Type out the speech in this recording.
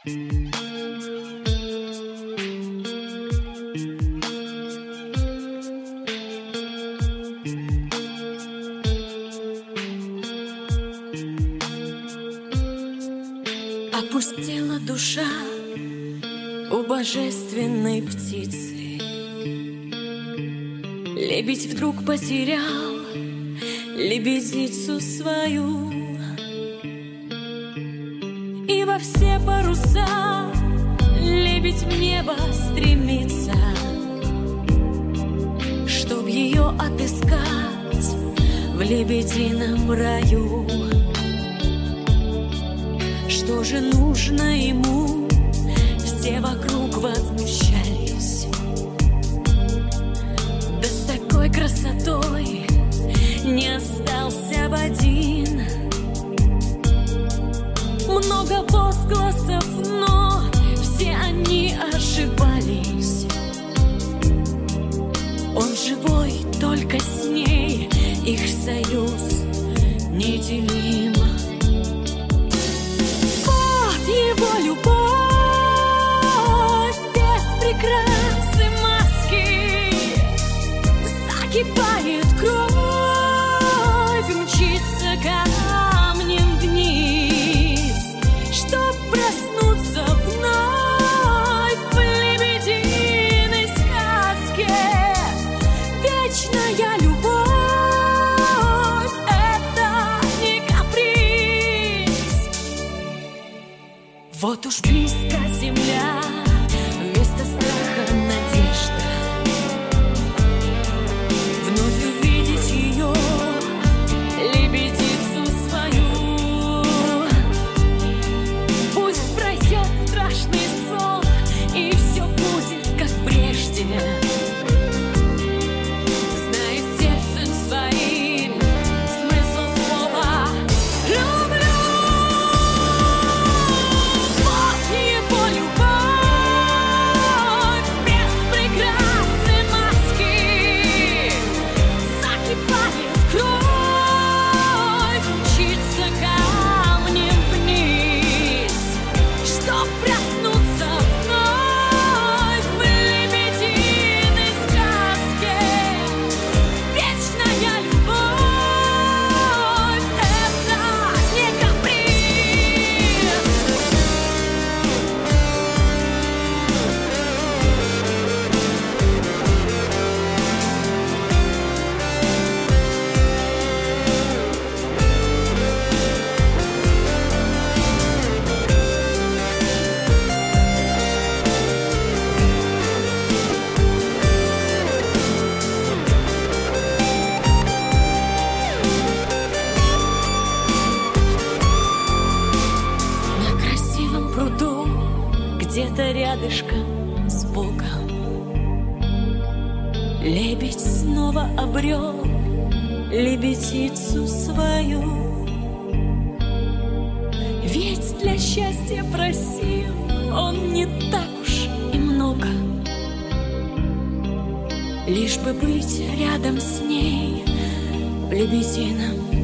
Опустела душа у божественной птицы. Лебедь вдруг потерял лебедицу свою, и во все паруса лебедь в небо стремится, чтоб ее отыскать в лебедином раю. Что же нужно ему? Все вокруг возмущались. Да с такой красотой не остался бы один. Много возгласов, но все они ошибались. Он живой, только с ней их союз неделим. Его любовь без прикрасы маски, закипает кровь, мчится камнем вниз, чтоб проснуться вновь в лебединой сказке. Вечная любовь — это не каприз. Вот уж близко земля, вместо страха надежда. Вновь увидеть ее, лебедицу свою. Пусть пройдет страшный сон, и все будет как прежде. Знает сердцем своим смысл слова «люблю». Где-то рядышком с Богом лебедь снова обрел лебедицу свою. Ведь для счастья просил он не так уж и много, лишь бы быть рядом с ней в лебедином